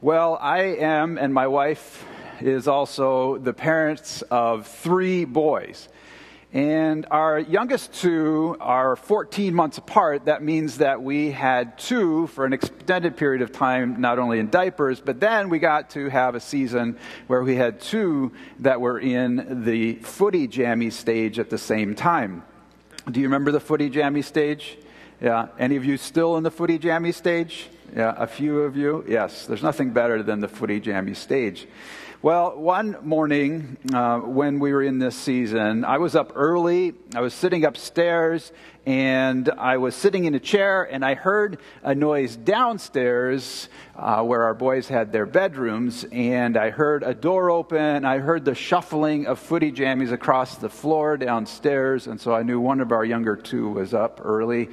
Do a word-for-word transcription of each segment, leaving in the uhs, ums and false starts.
Well, I am, and my wife is also the parents of three boys. And our youngest two are fourteen months apart. That means that we had two for an extended period of time, not only in diapers, but then we got to have a season where we had two that were in the footy jammy stage at the same time. Do you remember the footy jammy stage? Yeah. Any of you still in the footy jammy stage? Yeah, a few of you. Yes, there's nothing better than the footy jammy stage. Well, one morning uh, when we were in this season, I was up early. I was sitting upstairs, and I was sitting in a chair, and I heard a noise downstairs uh, where our boys had their bedrooms, and I heard a door open. I heard the shuffling of footy jammies across the floor downstairs, and so I knew one of our younger two was up early.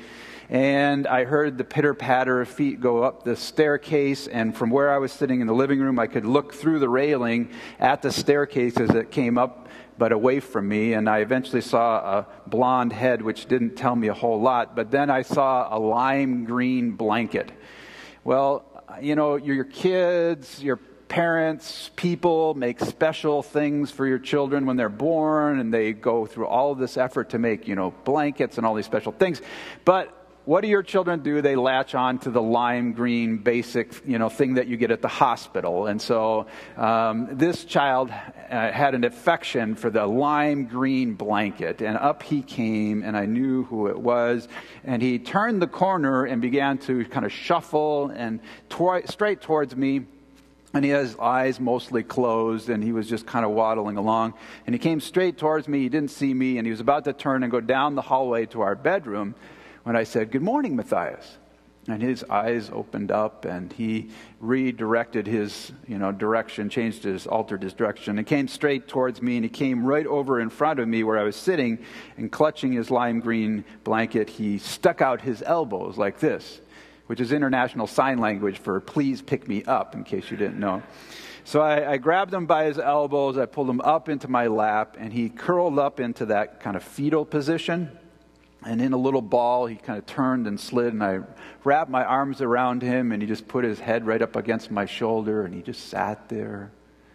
And I heard the pitter-patter of feet go up the staircase, and from where I was sitting in the living room, I could look through the railing at the staircase as it came up, but away from me, and I eventually saw a blonde head, which didn't tell me a whole lot, but then I saw a lime green blanket. Well, you know, your kids, your parents, people make special things for your children when they're born, and they go through all of this effort to make, you know, blankets and all these special things, but what do your children do? They latch on to the lime green basic, you know, thing that you get at the hospital. And so um, this child uh, had an affection for the lime green blanket. And up he came, and I knew who it was. And he turned the corner and began to kind of shuffle and tor- straight towards me. And he had his eyes mostly closed, and he was just kind of waddling along. And he came straight towards me. He didn't see me, and he was about to turn and go down the hallway to our bedroom when I said, "Good morning, Matthias." And his eyes opened up, and he redirected his, you know, direction, changed his, altered his direction, and came straight towards me, and he came right over in front of me where I was sitting, and clutching his lime green blanket, he stuck out his elbows like this, which is international sign language for "please pick me up," in case you didn't know. So I, I grabbed him by his elbows, I pulled him up into my lap, and he curled up into that kind of fetal position. And in a little ball, he kind of turned and slid, and I wrapped my arms around him, and he just put his head right up against my shoulder, and he just sat there,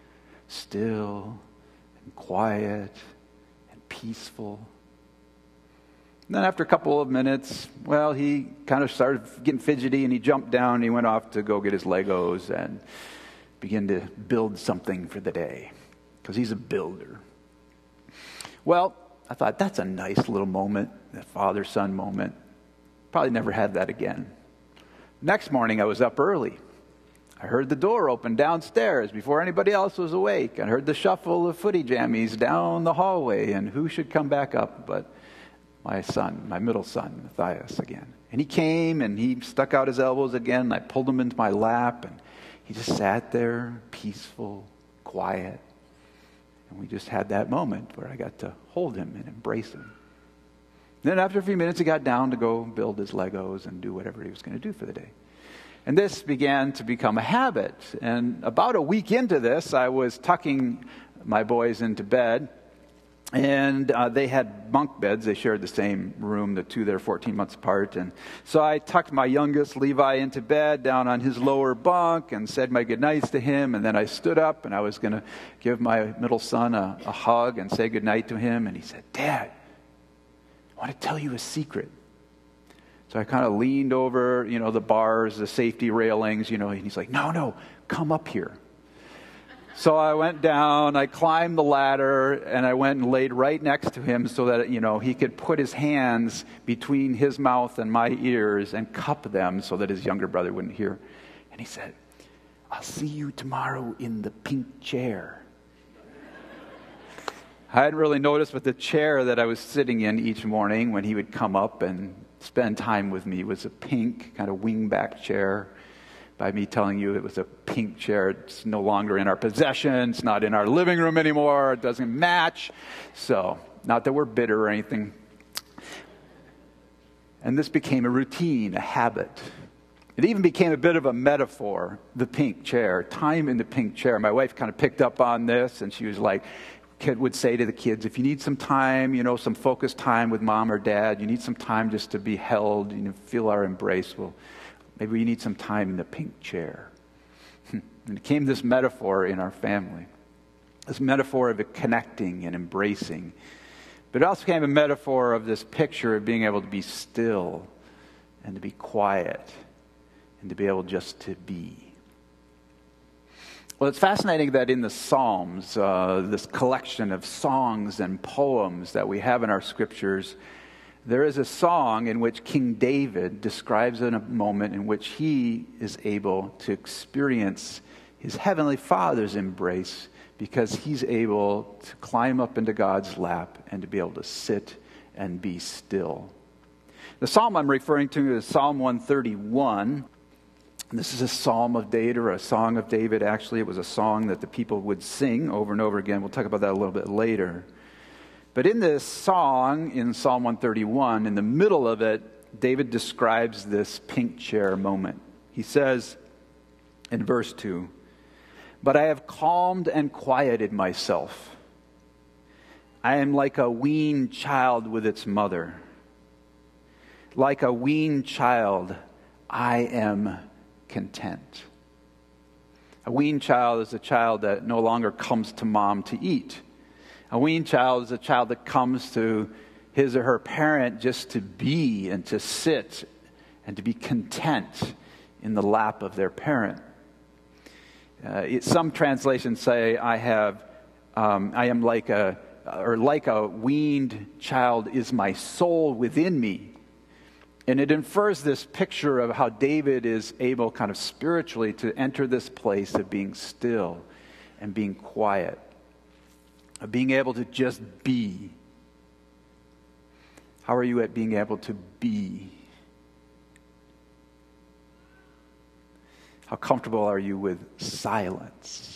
still and quiet and peaceful. And then after a couple of minutes, well, he kind of started getting fidgety, and he jumped down, and he went off to go get his Legos and begin to build something for the day, because he's a builder. Well, I thought, that's a nice little moment, that father-son moment. Probably never had that again. Next morning, I was up early. I heard the door open downstairs before anybody else was awake. I heard the shuffle of footy jammies down the hallway, and who should come back up but my son, my middle son, Matthias, again. And he came, and he stuck out his elbows again, and I pulled him into my lap, and he just sat there, peaceful, quiet. And we just had that moment where I got to hold him and embrace him. Then after a few minutes, he got down to go build his Legos and do whatever he was going to do for the day. And this began to become a habit. And about a week into this, I was tucking my boys into bed. And uh, they had bunk beds. They shared the same room, the two that are fourteen months apart. And so I tucked my youngest, Levi, into bed down on his lower bunk and said my goodnights to him. And then I stood up, and I was going to give my middle son a, a hug and say goodnight to him. And he said, "Dad, I want to tell you a secret." So I kind of leaned over, you know, the bars, the safety railings, you know, and he's like, "No, no, come up here." So I went down, I climbed the ladder, and I went and laid right next to him so that, you know, he could put his hands between his mouth and my ears and cup them so that his younger brother wouldn't hear. And he said, "I'll see you tomorrow in the pink chair." I hadn't really noticed, but the chair that I was sitting in each morning when he would come up and spend time with me was a pink kind of wingback chair. By me telling you it was a pink chair, it's no longer in our possession. It's not in our living room anymore. It doesn't match. So, not that we're bitter or anything. And this became a routine, a habit. It even became a bit of a metaphor, the pink chair, time in the pink chair. My wife kind of picked up on this, and she was like, kid would say to the kids, if you need some time, you know, some focused time with mom or dad, you need some time just to be held, you know, feel our embrace, well, maybe you need some time in the pink chair. And it became this metaphor in our family, this metaphor of it connecting and embracing. But it also became a metaphor of this picture of being able to be still and to be quiet and to be able just to be. Well, it's fascinating that in the Psalms, uh, this collection of songs and poems that we have in our scriptures, there is a song in which King David describes in a moment in which he is able to experience his heavenly Father's embrace because he's able to climb up into God's lap and to be able to sit and be still. The psalm I'm referring to is Psalm one thirty-one. This is a psalm of David, or a song of David. Actually, it was a song that the people would sing over and over again. We'll talk about that a little bit later. But in this song, in Psalm one thirty-one, in the middle of it, David describes this pink chair moment. He says in verse two, "But I have calmed and quieted myself. I am like a weaned child with its mother. Like a weaned child, I am content." A weaned child is a child that no longer comes to mom to eat. A weaned child is a child that comes to his or her parent just to be and to sit and to be content in the lap of their parent. Uh, it, some translations say, "I have, um, I am like a, or like a weaned child is my soul within me." And it infers this picture of how David is able, kind of spiritually, to enter this place of being still and being quiet, of being able to just be. How are you at being able to be? How comfortable are you with silence?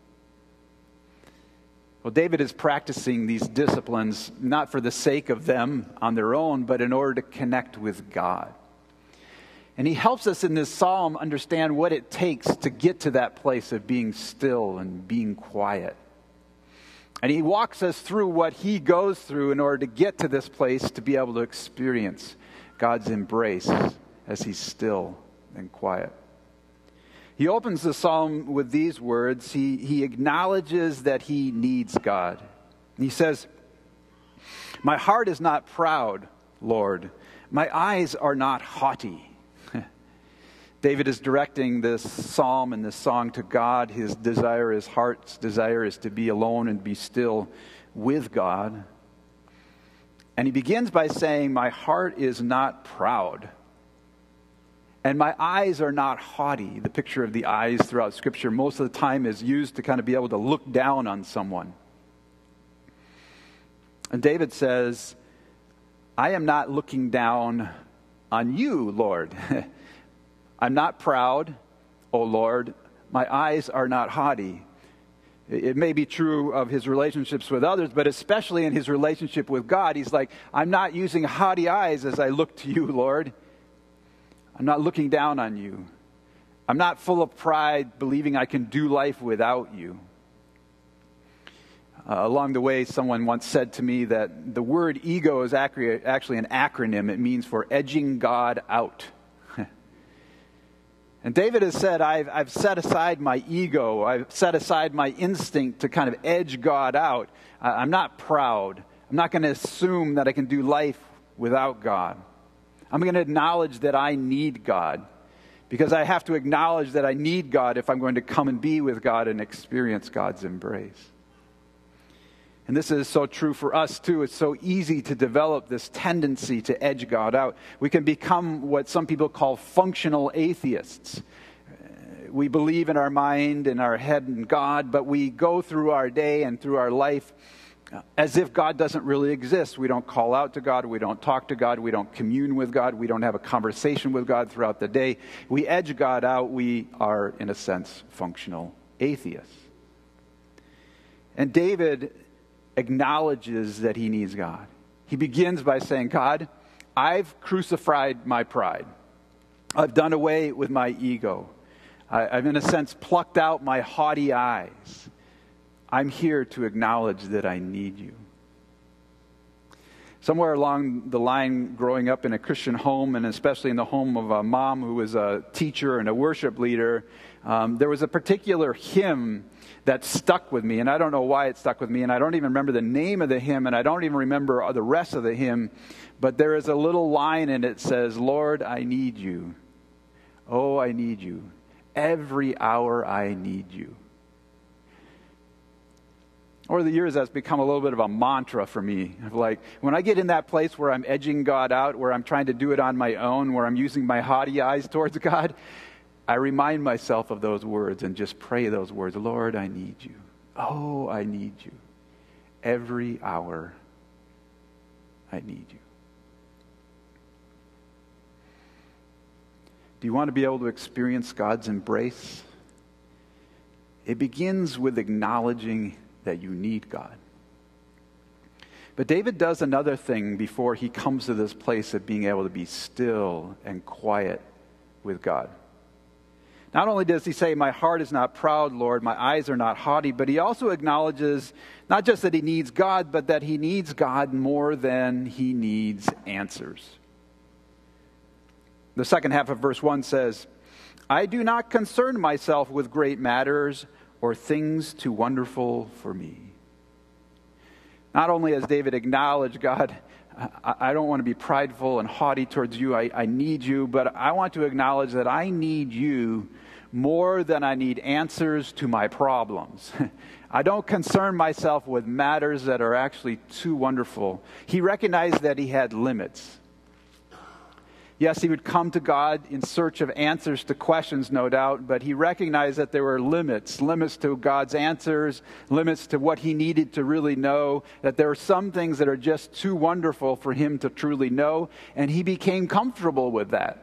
Well, David is practicing these disciplines not for the sake of them on their own, but in order to connect with God. And he helps us in this psalm understand what it takes to get to that place of being still and being quiet. And he walks us through what he goes through in order to get to this place to be able to experience God's embrace as he's still and quiet. He opens the psalm with these words. He, he acknowledges that he needs God. He says, "My heart is not proud, Lord. My eyes are not haughty." David is directing this psalm and this song to God. His desire, his heart's desire is to be alone and be still with God. And he begins by saying, "My heart is not proud. And my eyes are not haughty." The picture of the eyes throughout Scripture most of the time is used to kind of be able to look down on someone. And David says, "I am not looking down on you, Lord. I'm not proud, O Lord. My eyes are not haughty." It may be true of his relationships with others, but especially in his relationship with God, he's like, "I'm not using haughty eyes as I look to you, Lord. I'm not looking down on you. I'm not full of pride, believing I can do life without you." Uh, along the way, someone once said to me that the word ego is actually an acronym. It means for edging God out. And David has said, I've, I've set aside my ego. I've set aside my instinct to kind of edge God out. Uh, I'm not proud. I'm not going to assume that I can do life without God. I'm going to acknowledge that I need God, because I have to acknowledge that I need God if I'm going to come and be with God and experience God's embrace. And this is so true for us too. It's so easy to develop this tendency to edge God out. We can become what some people call functional atheists. We believe in our mind and our head in God, but we go through our day and through our life as if God doesn't really exist. We don't call out to God. We don't talk to God. We don't commune with God. We don't have a conversation with God throughout the day. We edge God out. We are, in a sense, functional atheists. And David acknowledges that he needs God. He begins by saying, "God, I've crucified my pride. I've done away with my ego. I, I've, in a sense, plucked out my haughty eyes. I'm here to acknowledge that I need you." Somewhere along the line, growing up in a Christian home, and especially in the home of a mom who was a teacher and a worship leader, Um, there was a particular hymn that stuck with me, and I don't know why it stuck with me, and I don't even remember the name of the hymn, and I don't even remember the rest of the hymn, but there is a little line in it that says, Lord, I need you. Oh, I need you. Every hour I need you. Over the years, that's become a little bit of a mantra for me. Like, when I get in that place where I'm edging God out, where I'm trying to do it on my own, where I'm using my haughty eyes towards God, I remind myself of those words and just pray those words. Lord, I need you. Oh, I need you. Every hour, I need you. Do you want to be able to experience God's embrace? It begins with acknowledging that you need God. But David does another thing before he comes to this place of being able to be still and quiet with God. Not only does he say, my heart is not proud, Lord, my eyes are not haughty, but he also acknowledges not just that he needs God, but that he needs God more than he needs answers. The second half of verse one says, I do not concern myself with great matters or things too wonderful for me. Not only has David acknowledged, God, I, I don't want to be prideful and haughty towards you, I, I need you, but I want to acknowledge that I need you more than I need answers to my problems. I don't concern myself with matters that are actually too wonderful. He recognized that he had limits. Yes, he would come to God in search of answers to questions, no doubt, but he recognized that there were limits, limits to God's answers, limits to what he needed to really know, that there are some things that are just too wonderful for him to truly know, and he became comfortable with that.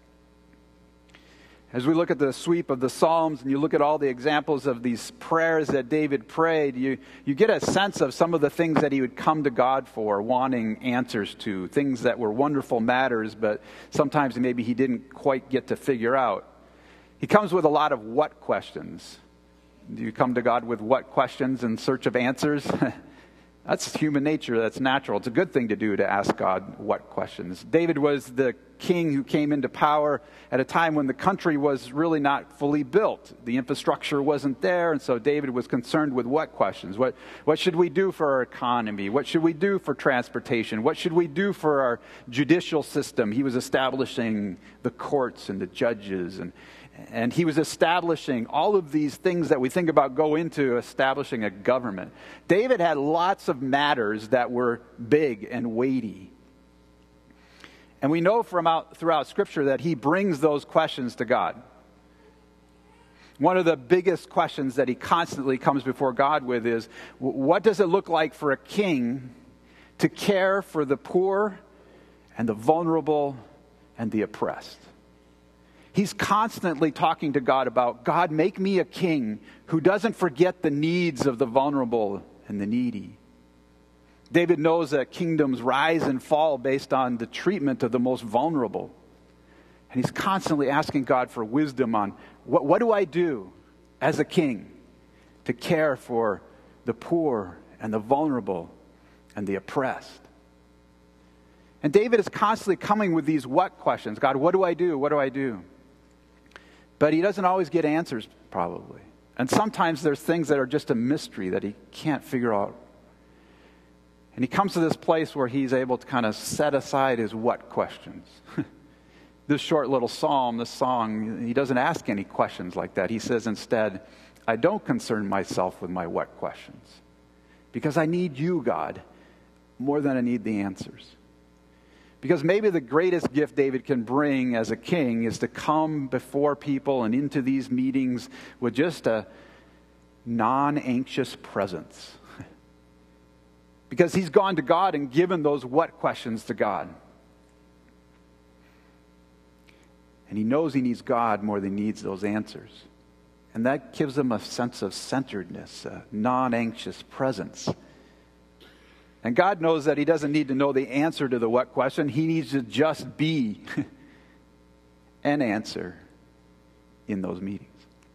As we look at the sweep of the Psalms and you look at all the examples of these prayers that David prayed, you, you get a sense of some of the things that he would come to God for, wanting answers to, things that were wonderful matters, but sometimes maybe he didn't quite get to figure out. He comes with a lot of what questions. Do you come to God with what questions in search of answers? That's human nature. That's natural. It's a good thing to do, to ask God what questions. David was the king who came into power at a time when the country was really not fully built. The infrastructure wasn't there, and so David was concerned with what questions? What, what should we do for our economy? What should we do for transportation? What should we do for our judicial system? He was establishing the courts and the judges, and And he was establishing all of these things that we think about go into establishing a government. David had lots of matters that were big and weighty. And we know from out, throughout Scripture that he brings those questions to God. One of the biggest questions that he constantly comes before God with is, what does it look like for a king to care for the poor and the vulnerable and the oppressed? He's constantly talking to God about, God, make me a king who doesn't forget the needs of the vulnerable and the needy. David knows that kingdoms rise and fall based on the treatment of the most vulnerable. And he's constantly asking God for wisdom on, what, what do I do as a king to care for the poor and the vulnerable and the oppressed? And David is constantly coming with these what questions. God, what do I do? What do I do? But he doesn't always get answers, probably. And sometimes there's things that are just a mystery that he can't figure out. And he comes to this place where he's able to kind of set aside his what questions. This short little psalm, this song, he doesn't ask any questions like that. He says instead, I don't concern myself with my what questions, because I need you, God, more than I need the answers. Because maybe the greatest gift David can bring as a king is to come before people and into these meetings with just a non-anxious presence. Because he's gone to God and given those what questions to God. And he knows he needs God more than he needs those answers. And that gives him a sense of centeredness, a non-anxious presence. And God knows that he doesn't need to know the answer to the what question. He needs to just be an answer in those meetings.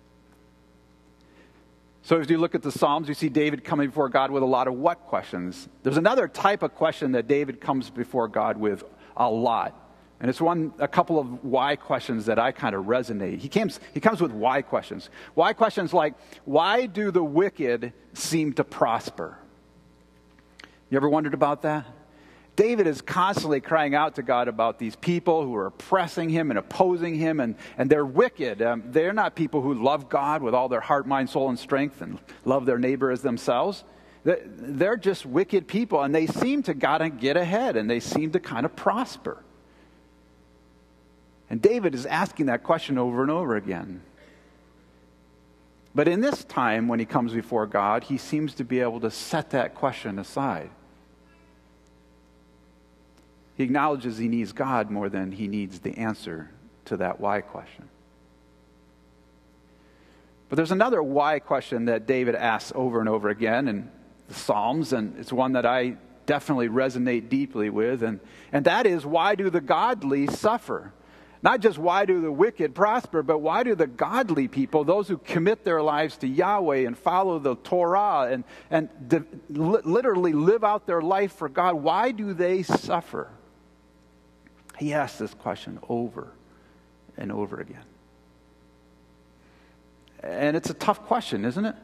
So as you look at the Psalms, you see David coming before God with a lot of what questions. There's another type of question that David comes before God with a lot. And it's one, a couple of why questions that I kind of resonate. He comes, he comes with why questions. Why questions like, why do the wicked seem to prosper? You ever wondered about that? David is constantly crying out to God about these people who are oppressing him and opposing him, and, and they're wicked. Um, they're not people who love God with all their heart, mind, soul, and strength and love their neighbor as themselves. They're just wicked people, and they seem to gotta get ahead, and they seem to kind of prosper. And David is asking that question over and over again. But in this time, when he comes before God, he seems to be able to set that question aside. He acknowledges he needs God more than he needs the answer to that why question. But there's another why question that David asks over and over again in the Psalms, and it's one that I definitely resonate deeply with, and, and that is, why do the godly suffer? Not just why do the wicked prosper, but why do the godly people, those who commit their lives to Yahweh and follow the Torah and, and de- li- literally live out their life for God, why do they suffer? He asks this question over and over again. And it's a tough question, isn't it?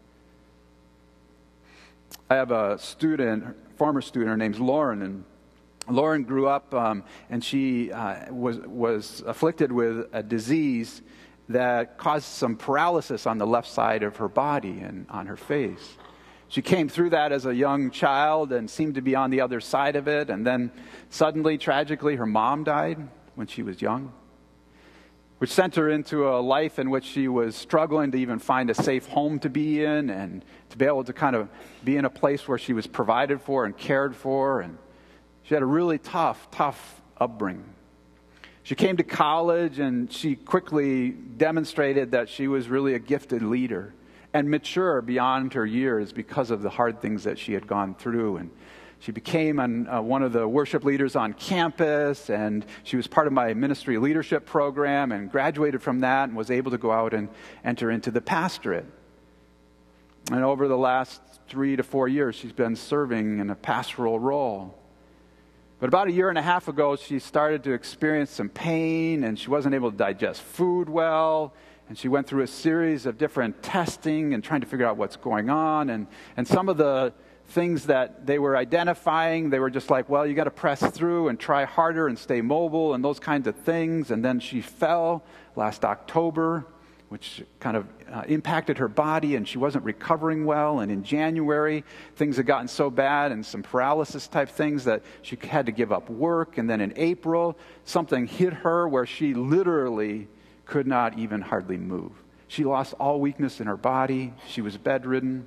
I have a student, former student, her name's Lauren, and Lauren grew up um, and she uh, was, was afflicted with a disease that caused some paralysis on the left side of her body and on her face. She came through that as a young child and seemed to be on the other side of it. And then suddenly, tragically, her mom died when she was young, which sent her into a life in which she was struggling to even find a safe home to be in and to be able to kind of be in a place where she was provided for and cared for. And she had a really tough, tough upbringing. She came to college and she quickly demonstrated that she was really a gifted leader and mature beyond her years because of the hard things that she had gone through. And she became an, uh, one of the worship leaders on campus, and she was part of my ministry leadership program and graduated from that and was able to go out and enter into the pastorate. And over the last three to four years, she's been serving in a pastoral role. But about a year and a half ago, she started to experience some pain, and she wasn't able to digest food well. And she went through a series of different testing and trying to figure out what's going on. And, and some of the things that they were identifying, they were just like, well, you got to press through and try harder and stay mobile and those kinds of things. And then she fell last October, which kind of uh, impacted her body, and she wasn't recovering well. And in January, things had gotten so bad and some paralysis type things that she had to give up work. And then in April, something hit her where she literally could not even hardly move. She lost all weakness in her body. She was bedridden.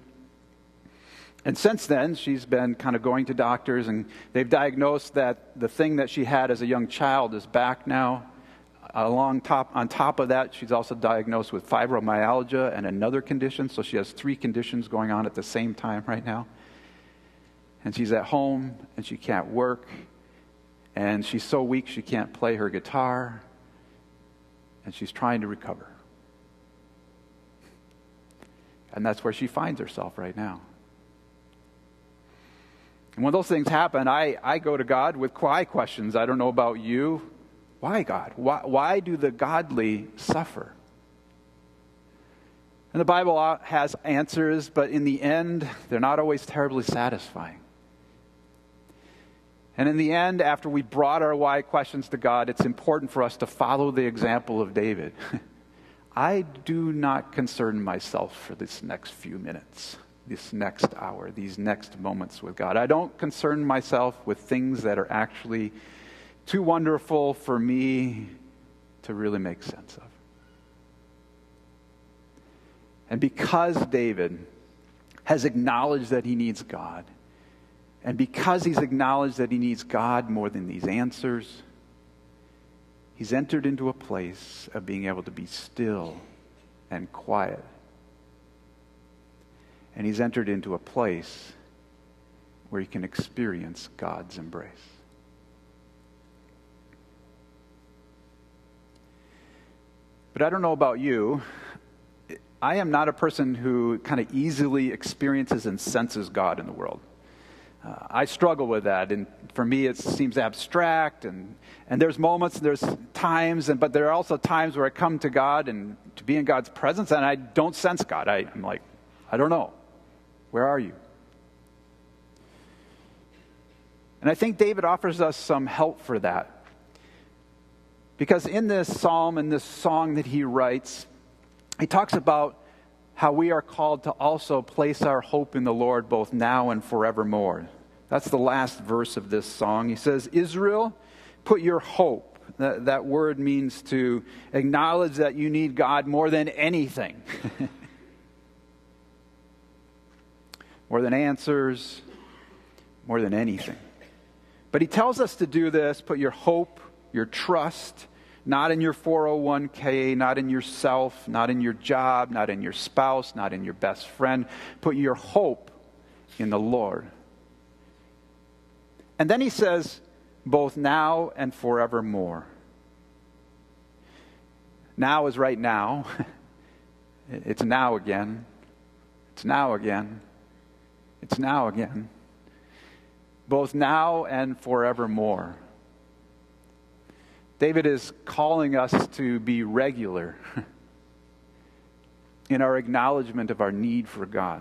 And since then, she's been kind of going to doctors, and they've diagnosed that the thing that she had as a young child is back now. Along top, on top of that, she's also diagnosed with fibromyalgia and another condition, so she has three conditions going on at the same time right now. And she's at home, and she can't work, and she's so weak she can't play her guitar, and she's trying to recover. And that's where she finds herself right now. And when those things happen, I, I go to God with why questions. I don't know about you. Why, God? Why, why do the godly suffer? And the Bible has answers, but in the end, they're not always terribly satisfying. And in the end, after we brought our why questions to God, it's important for us to follow the example of David. I do not concern myself for this next few minutes, this next hour, these next moments with God. I don't concern myself with things that are actually too wonderful for me to really make sense of. And because David has acknowledged that he needs God, and because he's acknowledged that he needs God more than these answers, he's entered into a place of being able to be still and quiet. And he's entered into a place where he can experience God's embrace. But I don't know about you. I am not a person who kind of easily experiences and senses God in the world. Uh, I struggle with that, and for me it seems abstract, and, and there's moments, there's times, and but there are also times where I come to God and to be in God's presence, and I don't sense God. I, I'm like, I don't know. Where are you? And I think David offers us some help for that. Because in this psalm, in this song that he writes, he talks about how we are called to also place our hope in the Lord both now and forevermore. That's the last verse of this song. He says, Israel, put your hope. That, that word means to acknowledge that you need God more than anything. More than answers, more than anything. But he tells us to do this, put your hope, your trust, not in your four oh one k, not in yourself, not in your job, not in your spouse, not in your best friend. Put your hope in the Lord. And then he says, both now and forevermore. Now is right now. It's now again. It's now again. It's now again. Both now and forevermore. David is calling us to be regular in our acknowledgement of our need for God.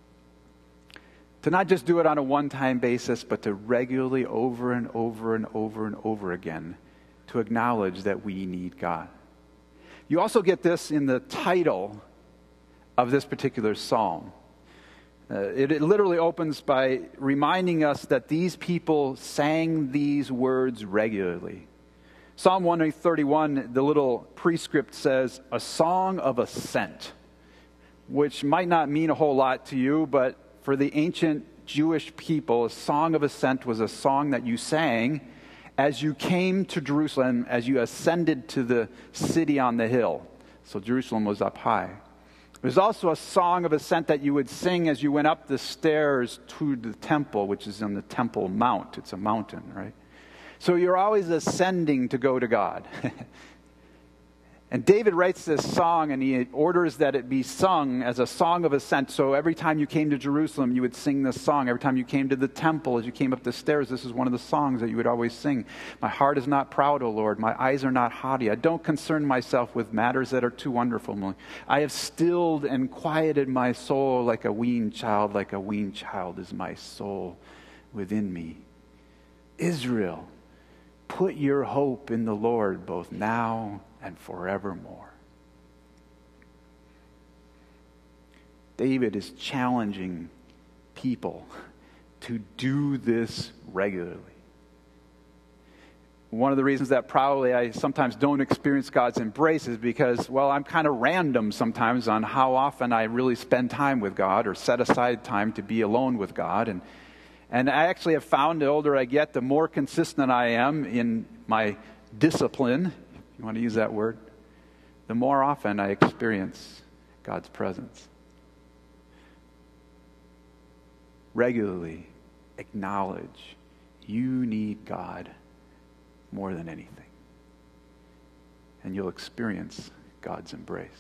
To not just do it on a one-time basis, but to regularly, over and over and over and over again, to acknowledge that we need God. You also get this in the title of this particular psalm. Uh, it, it literally opens by reminding us that these people sang these words regularly. Psalm one thirty-one, the little prescript says, a song of ascent, which might not mean a whole lot to you, but for the ancient Jewish people, a song of ascent was a song that you sang as you came to Jerusalem, as you ascended to the city on the hill. So Jerusalem was up high. There's also a song of ascent that you would sing as you went up the stairs to the temple, which is on the Temple Mount. It's a mountain, right? So you're always ascending to go to God. And David writes this song, and he orders that it be sung as a song of ascent. So every time you came to Jerusalem, you would sing this song. Every time you came to the temple, as you came up the stairs, this is one of the songs that you would always sing. My heart is not proud, O Lord. My eyes are not haughty. I don't concern myself with matters that are too wonderful. I have stilled and quieted my soul like a weaned child. Like a weaned child is my soul within me. Israel, put your hope in the Lord both now and forevermore. David is challenging people to do this regularly. One of the reasons that probably I sometimes don't experience God's embrace is because, well, I'm kind of random sometimes on how often I really spend time with God or set aside time to be alone with God. And And I actually have found the older I get, the more consistent I am in my discipline, if you want to use that word, the more often I experience God's presence. Regularly acknowledge you need God more than anything. And you'll experience God's embrace.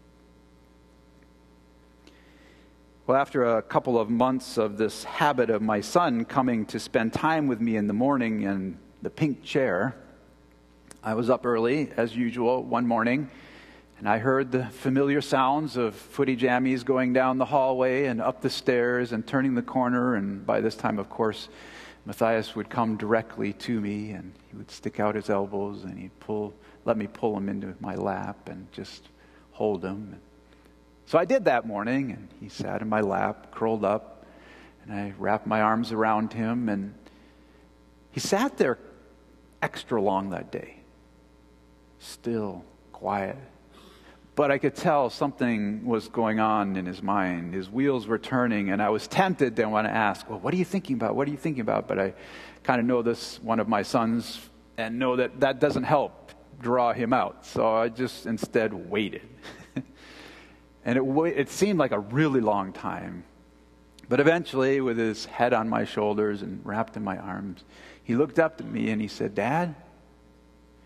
Well, after a couple of months of this habit of my son coming to spend time with me in the morning in the pink chair, I was up early, as usual, one morning, and I heard the familiar sounds of footy jammies going down the hallway and up the stairs and turning the corner, and by this time, of course, Matthias would come directly to me, and he would stick out his elbows, and he'd pull, let me pull him into my lap and just hold him. So I did that morning, and he sat in my lap, curled up, and I wrapped my arms around him, and he sat there extra long that day. Still, quiet. But I could tell something was going on in his mind. His wheels were turning, and I was tempted to want to ask, well, what are you thinking about? What are you thinking about? But I kind of know this, one of my sons, and know that that doesn't help draw him out. So I just instead waited. And it, it seemed like a really long time. But eventually, with his head on my shoulders and wrapped in my arms, he looked up at me and he said, Dad,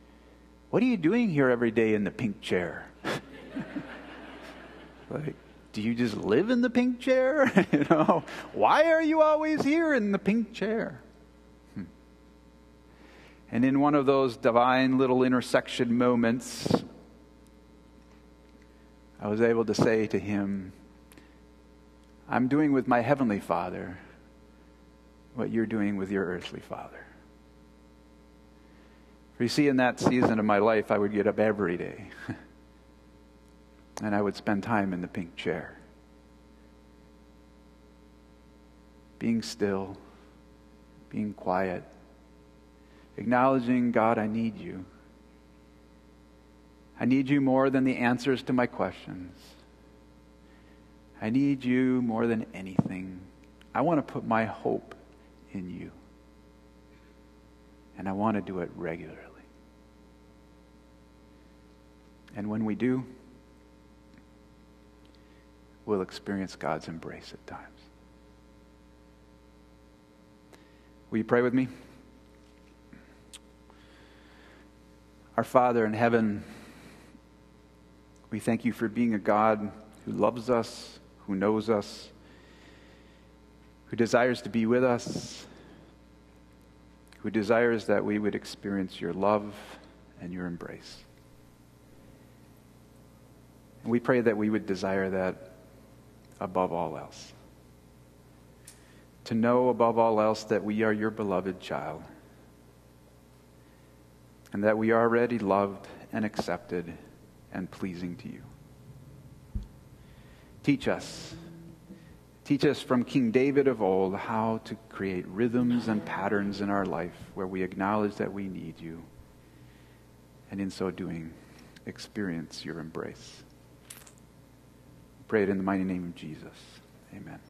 what are you doing here every day in the pink chair? Like, do you just live in the pink chair? You know, why are you always here in the pink chair? Hmm. And in one of those divine little intersection moments, I was able to say to him, I'm doing with my heavenly Father what you're doing with your earthly father. For you see, in that season of my life, I would get up every day and I would spend time in the pink chair, being still, being quiet, acknowledging, God, I need you. I need you more than the answers to my questions. I need you more than anything. I want to put my hope in you. And I want to do it regularly. And when we do, we'll experience God's embrace at times. Will you pray with me? Our Father in heaven, we thank you for being a God who loves us, who knows us, who desires to be with us, who desires that we would experience your love and your embrace. And we pray that we would desire that above all else. To know above all else that we are your beloved child, and that we are already loved and accepted and pleasing to you. Teach us. Teach us from King David of old how to create rhythms and patterns in our life where we acknowledge that we need you, and in so doing, experience your embrace. Pray it in the mighty name of Jesus. Amen.